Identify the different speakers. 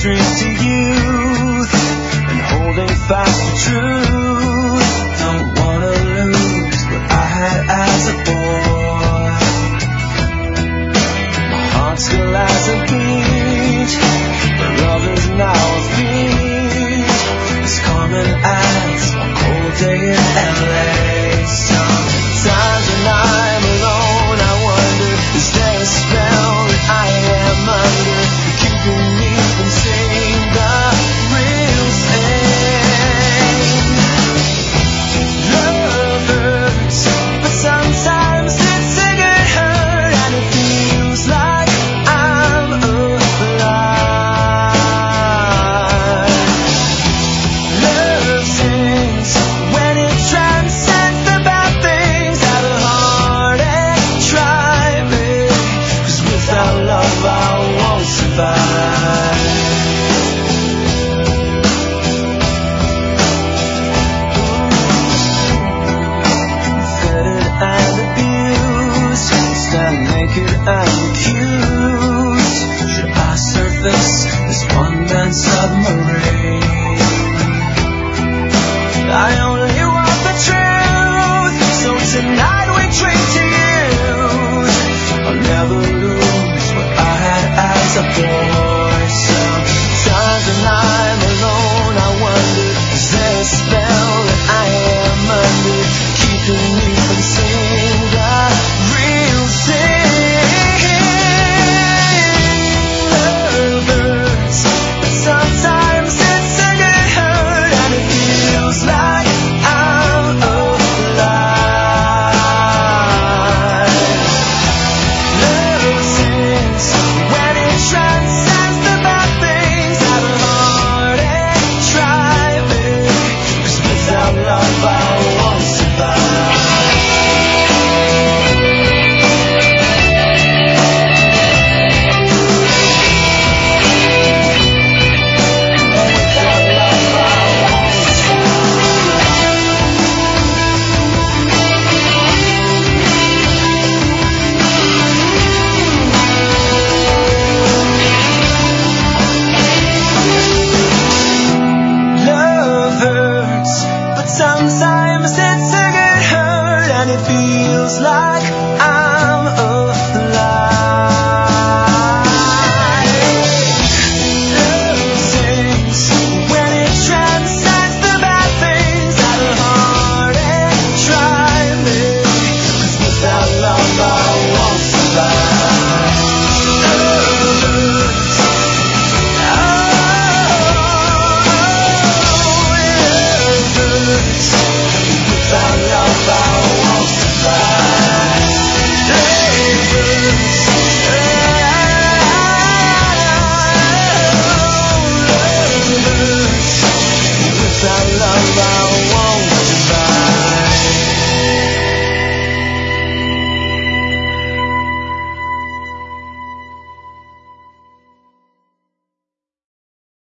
Speaker 1: drink to youth and holding fast to truth. Don't wanna lose what I had as a boy. My heart still has a beat, but love is now a feat. It's common as a cold day in LA. Sometimes when I'm alone, I wonder, is there a spell that I am under, keeping me from seeing the real thing? Love hurts, but sometimes it's a good hurt, and it feels like I'm alive. Love sings when it transcends the bad things that are hard and try me, 'cause without love I won't survive. Fettered and abused, stand naked and accused. Should I surface this one-man submarine? I only want the truth, so tonight we drink to youth. I'll never lose what I had as a boy. Sometimes when I'm alone, I wonder, is there a spell that I am under, keeping me from seeing the real thing? Love hurts, but sometimes it's a good hurt, and it feels like I'm alive. Love sings when it transcends the bad things that are hard and try me, 'cause without love I won't survive. Love hurts, but sometimes it's a good hurt, and it feels like I'm alive. Love sings when it transcends the bad things that are hard and try me, 'cause without love I won't survive. Love hurts. Without love I won't survive. Without love I